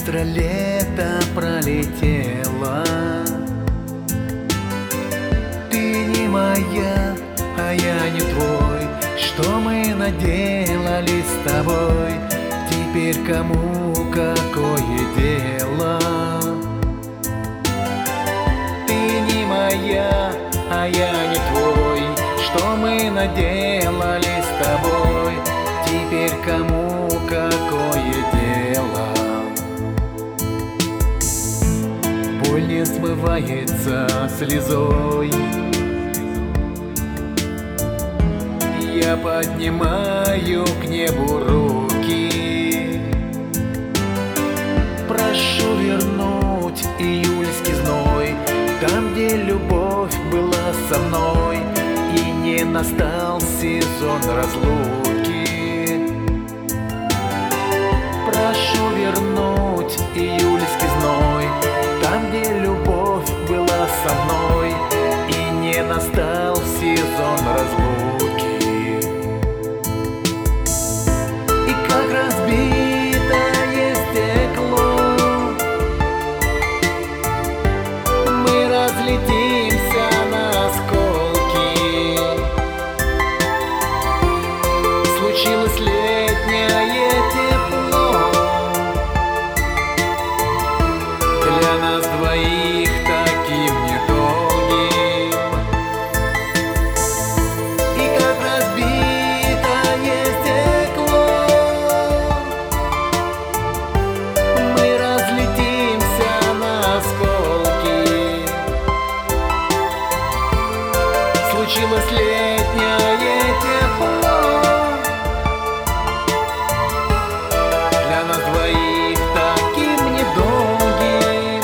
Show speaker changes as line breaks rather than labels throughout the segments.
Быстро лето пролетело. Ты не моя, а я не твой. Что мы наделали с тобой? Теперь кому какое дело? Ты не моя, а я не твой. Что мы наделали с тобой? Теперь кому какое дело? Боль не смывается слезой. Я поднимаю к небу руки. Прошу вернуть июльский зной, там, где любовь была со мной, и не настал сезон разлуки. Прошу вернуть июльский зной, там, где любовь была со мной, и не настал сезон разлуки. И как разбитое стекло мы разлетимся на осколки. Случилось летнее тепло для нас двоих таким недолгим. И как разбитое стекло мы разлетимся на осколки. Случилось летнее тепло для нас двоих таким недолгим.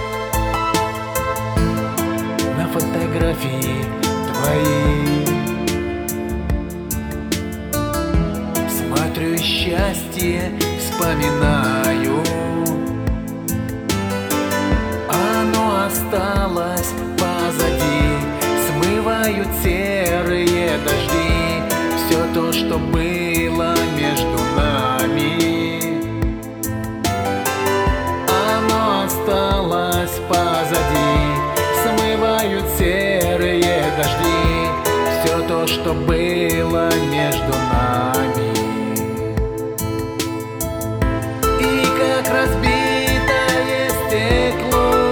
На фотографии твоей смотрю счастье, вспоминаю. Оно осталось позади, смывают серые дожди все то, что было между нами. Оно осталось позади, смывают серые дожди все то, что было между нами. И как разбитое стекло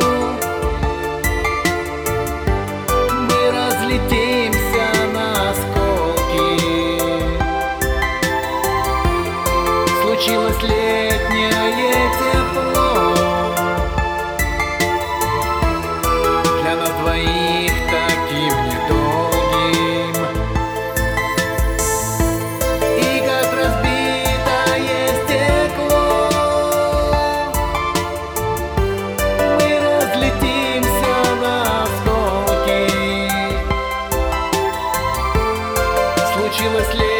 мы разлетимся на осколки. Случилось летнее тепло для нас двоих таким недолгим. И как разбитое стекло мы разлетимся на осколки. Случилось лето